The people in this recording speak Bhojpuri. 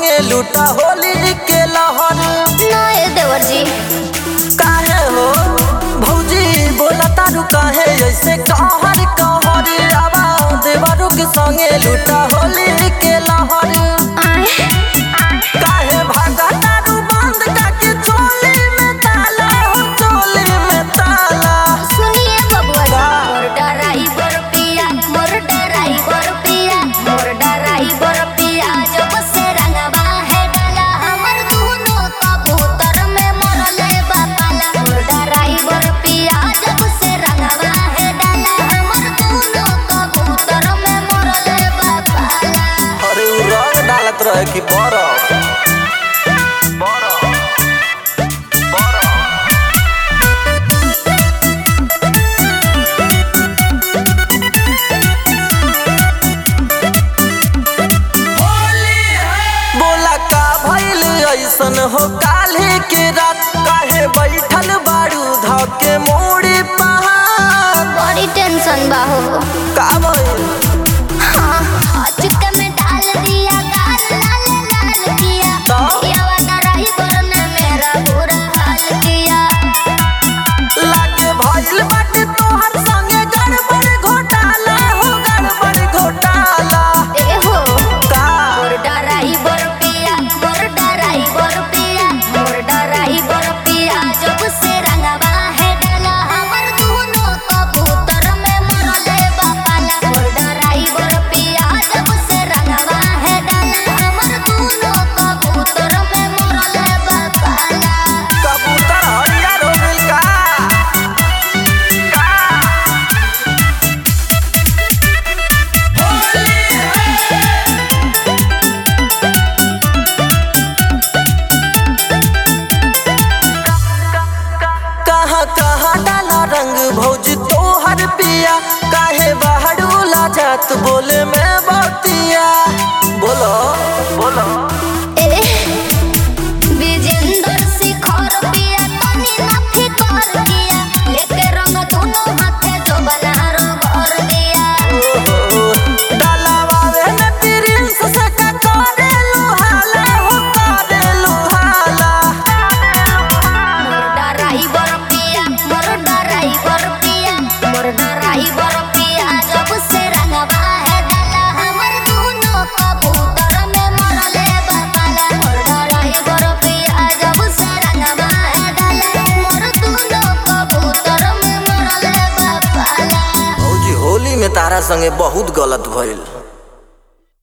संगे लूटा होली के लहर। नए देवर जी काहे हो भौजी बोला तारू काहे ऐसे कहर कहर। आवा देवरू के संगे लूटा होली के लहर। काहे भागा तारू बंद काके चोली में ताला हो चोली में ताला। सुनिए बबुआ मोर ड्राइवर पिया मोर ड्राइवर पिया मोर ड्राइवर पिया जब से रंगवा है डाला हमर दोनों कबूतर में मरले बापाला। मोर ड्राइवर पिया जब से रंगवा है डाला हमर दोनों कबूतर में मरले बापाला। अरे उ रंग डालत रहे कि बरफ ऐसन हो काल्हे के रात। काहे बैठल बारू धके मोड़ी पहाड़। बड़ी टेंशन बा हो का भइल? हाँ चिक्का में डाल दिया गाल लाल लाल किया। ये वाला ड्राइवर ने मेरा बुरा हाल किया। लागे भइल बाटे तोहर संगे गड़बड़ घोटाला हो गड़बड़ घोटाला। ए हो का मोर ड्राइवर पिया मोर ड्राइवर पिया मोर ड्राइवर पिया जब से रंगवा है डाला हमर दोनों कबूतर में मरले बापाला। मोर ड्राइवर पिया जब से रंगवा है डाला हमर दोनों कबूतर में मरले बापाला। कबूतर हरियर हो गइल का? कहाँ कहाँ डाला रंग भौज तोहर पिया। काहे बहड़ूला जात बोले में बतिया। बोलो बोलो विजेंद्र शिखर पिया तनी नथी कर किया। लेके रंग दोनों हाथे जो बना रंग दिया। डालावावे में प्रिंस से का करे लुहाला हो करे लुहाला। मोर ड्राइवर पिया मोर ड्राइवर पिया मोर ड्राइवर पिया जब से रंगवा है डाला हमर दोनों कबूतर में मरले बापाला। मोर ड्राइवर पिया जब से रंगवा है डाला मोर दोनों कबूतर में मरले बापाला। भौजी होली में तारा संगे बहुत गलत भइल।